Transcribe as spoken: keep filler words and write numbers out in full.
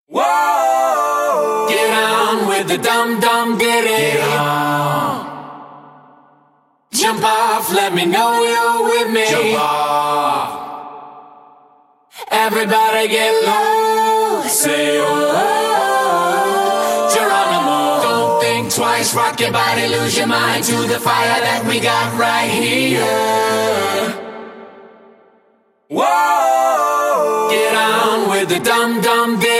Whoa! Get on with the dum dum ditty. Get on. Jump off, let me know you're with me. Jump off. Everybody get low. Say oh, Geronimo. Don't think twice, rock your body, lose your mind to the fire that we got right here. Whoa! Get on with the dum dum ditty.